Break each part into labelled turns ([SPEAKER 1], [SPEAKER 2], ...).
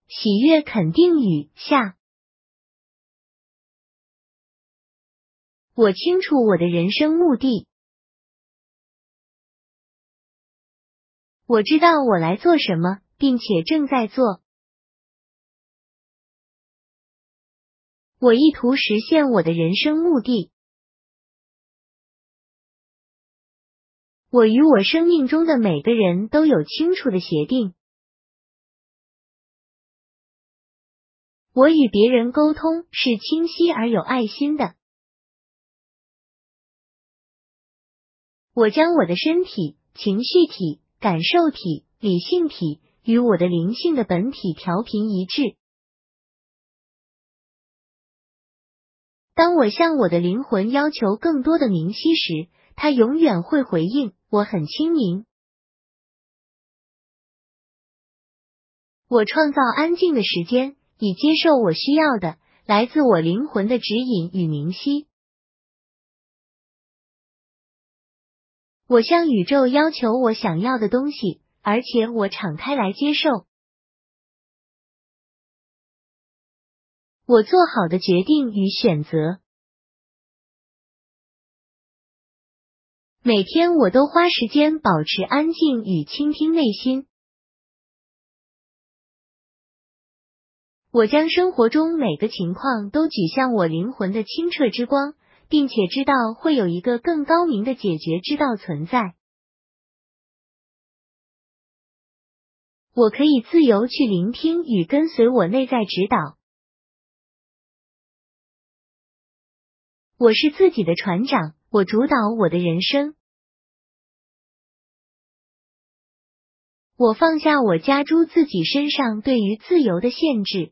[SPEAKER 1] 喜悦肯定语下。我清楚我的人生目的。我知道我来做什么，并且正在做。我意图实现我的人生目的。我与我生命中的每个人都有清楚的协定。我与别人沟通是清晰而有爱心的。我将我的身体、情绪体、感受体、理性体与我的灵性的本体调频一致。当我向我的灵魂要求更多的明晰时，它永远会回应，我很清明。我创造安静的时间，以接受我需要的，来自我灵魂的指引与明晰。我向宇宙要求我想要的东西，而且我敞开来接受。我做好的决定与选择。每天我都花时间保持安静与倾听内心。我将生活中每个情况都举向我灵魂的清澈之光，并且知道会有一个更高明的解决之道存在。我可以自由去聆听与跟随我内在指导。我是自己的船长，我主导我的人生。我放下我加诸自己身上对于自由的限制。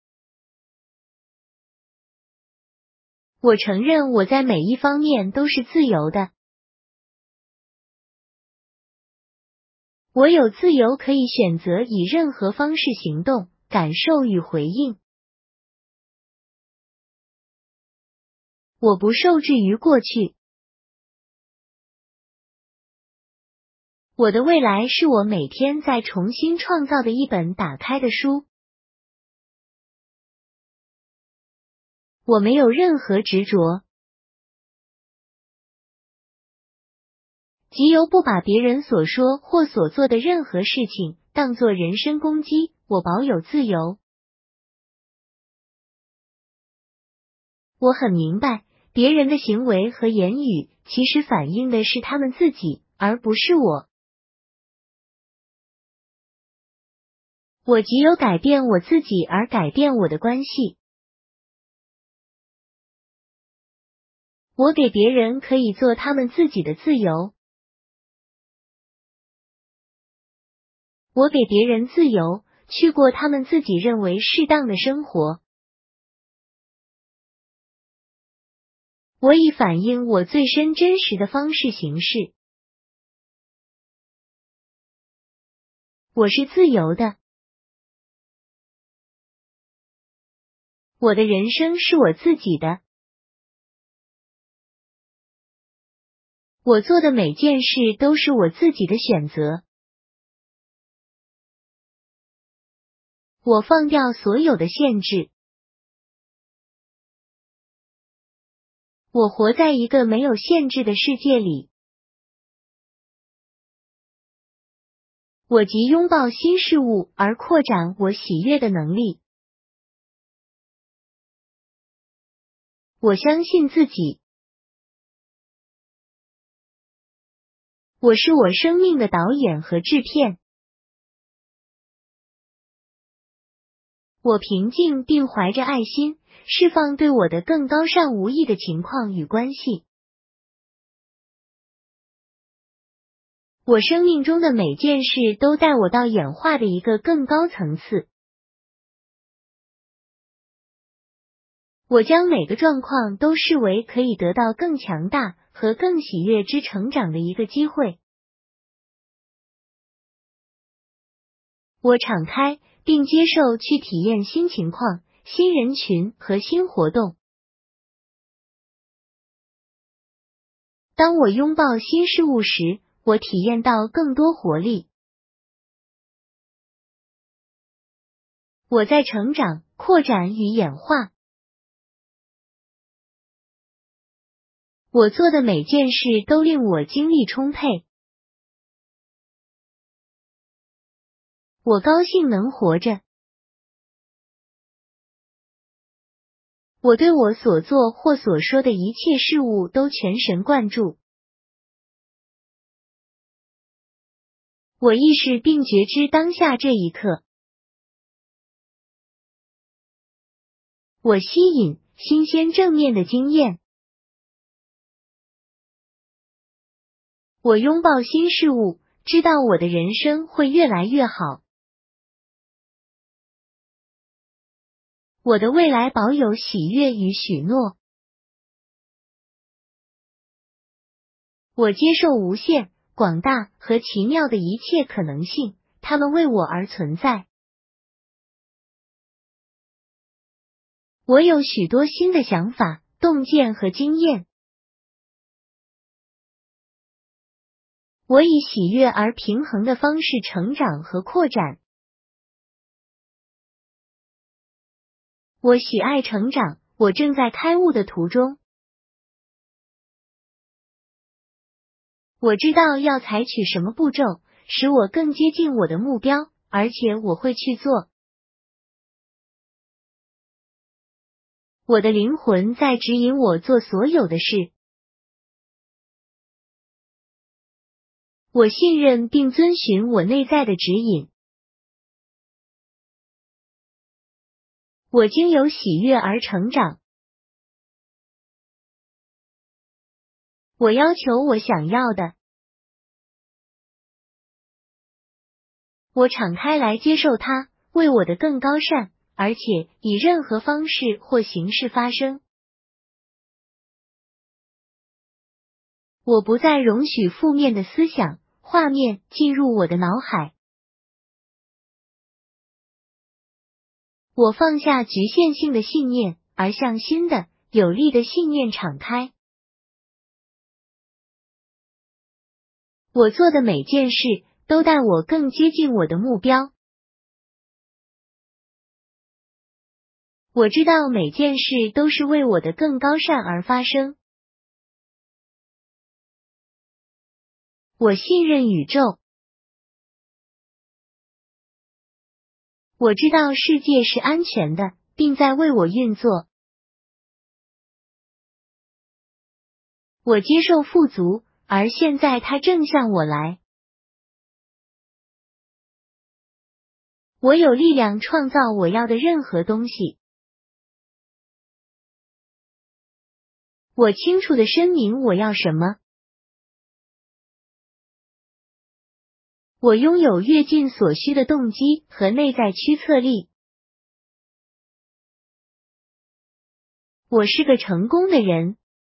[SPEAKER 1] 我承认我在每一方面都是自由的。我有自由可以选择以任何方式行动、感受与回应。我不受制于过去。我的未来是我每天在重新创造的一本打开的书。我没有任何执着。即由不把别人所说或所做的任何事情当作人身攻击，我保有自由。我很明白，别人的行为和言语其实反映的是他们自己，而不是我。我藉由改变我自己而改变我的关系。我给别人可以做他们自己的自由。我给别人自由，去过他们自己认为适当的生活。我以反映我最深真实的方式行事。我是自由的。我的人生是我自己的。我做的每件事都是我自己的选择。我放掉所有的限制。我活在一个没有限制的世界里。我即拥抱新事物而扩展我喜悦的能力。我相信自己。我是我生命的导演和制片。我平静并怀着爱心，释放对我的更高尚无益的情况与关系。我生命中的每件事都带我到演化的一个更高层次。我将每个状况都视为可以得到更强大和更喜悦之成长的一个机会。我敞开并接受去体验新情况、新人群和新活动。当我拥抱新事物时，我体验到更多活力。 我在成长、扩展与演化。我做的每件事都令我精力充沛。我高兴能活着。我对我所做或所说的一切事物都全神贯注。我意识并觉知当下这一刻。我吸引新鲜正面的经验。我拥抱新事物，知道我的人生会越来越好。我的未来保有喜悦与许诺。我接受无限、广大和奇妙的一切可能性，它们为我而存在。我有许多新的想法、洞见和经验。我以喜悦而平衡的方式成长和扩展。我喜爱成长，我正在开悟的途中。我知道要采取什么步骤，使我更接近我的目标，而且我会去做。我的灵魂在指引我做所有的事。我信任并遵循我内在的指引。我经由喜悦而成长。我要求我想要的。我敞开来接受它，为我的更高善，而且以任何方式或形式发生。我不再容许负面的思想、画面进入我的脑海。我放下局限性的信念，而向新的、有力的信念敞开。我做的每件事都带我更接近我的目标。我知道每件事都是为我的更高善而发生。我信任宇宙。我知道世界是安全的，并在为我运作。我接受富足，而现在它正向我来。我有力量创造我要的任何东西。我清楚地申明我要什么。我拥有跃进所需的动机和内在驱策力。我是个成功的人。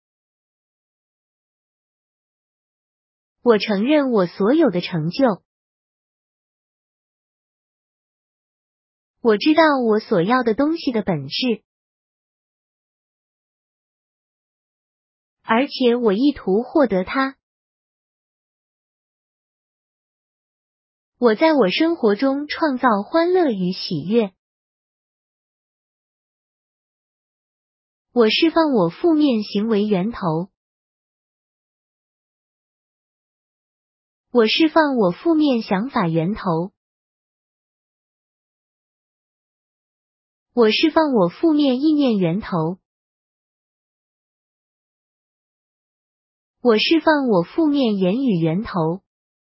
[SPEAKER 1] 我承认我所有的成就。我知道我所要的东西的本质，而且我意图获得它。我在我生活中创造欢乐与喜悦。我释放我负面行为源头。我释放我负面想法源头。我释放我负面意念源头。我释放我负面言语源头。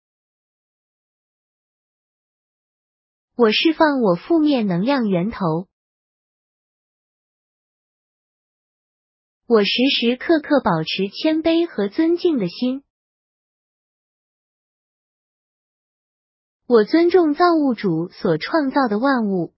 [SPEAKER 1] 我释放我负面能量源头。我时时刻刻保持谦卑和尊敬的心。我尊重造物主所创造的万物。